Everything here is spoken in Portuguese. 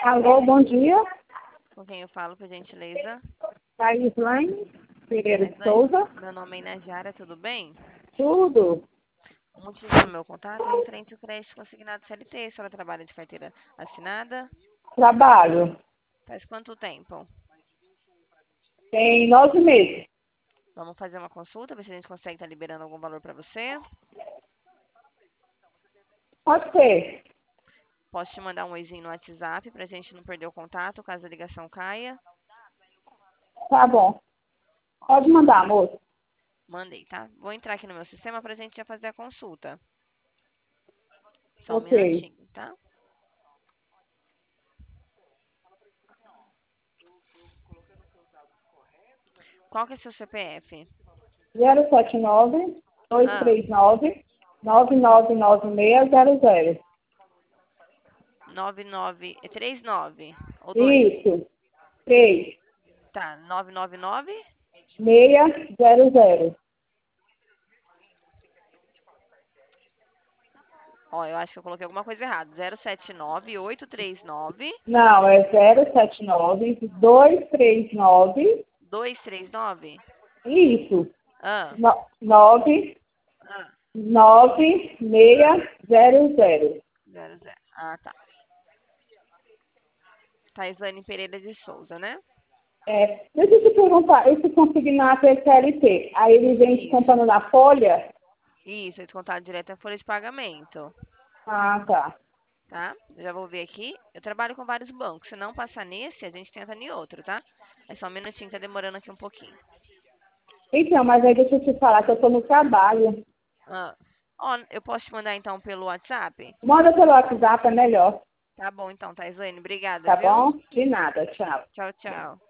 Alô, bom dia. Com quem eu falo, por gentileza? Thaislane Pereira de Raislane, Souza. meu nome é Inajara, tudo bem? Tudo. O motivo do meu contato é referente ao crédito consignado CLT. A senhora trabalha de carteira assinada? Trabalho. Faz quanto tempo? Tem 9 meses. Vamos fazer uma consulta, ver se a gente consegue estar liberando algum valor para você. Pode ser. Posso te mandar um oizinho no WhatsApp para a gente não perder o contato caso a ligação caia? Tá bom. Pode mandar, moço. Mandei, tá? Vou entrar aqui no meu sistema para a gente já fazer a consulta. Só um Ok. minutinho, tá? Qual que é seu CPF? 079 Ah, 239 999600. 9939 ou 2? Isso. 3 Tá, 999? 600. Ó, eu acho que eu coloquei alguma coisa errada. 079 839 Não, é 079 239. 239? Isso. Ah, 9 ah, 9600. 00. Ah, tá. Taislane Pereira de Souza, né? Deixa eu te perguntar, esse consignato é CLT, aí ele vem Isso. descontando na folha? Isso, é descontado direto na folha de pagamento, Ah, tá. tá? Já vou ver aqui. Eu trabalho com vários bancos. Se não passar nesse, a gente tenta em outro, tá? É só um minutinho, tá demorando aqui um pouquinho. Então, mas aí deixa eu te falar que eu tô no trabalho. Ah. Ó, eu posso te mandar então pelo WhatsApp? Manda pelo WhatsApp, é melhor, Tá bom então, Taislane. Obrigada, tá viu? bom? De nada, tchau. Tchau, tchau.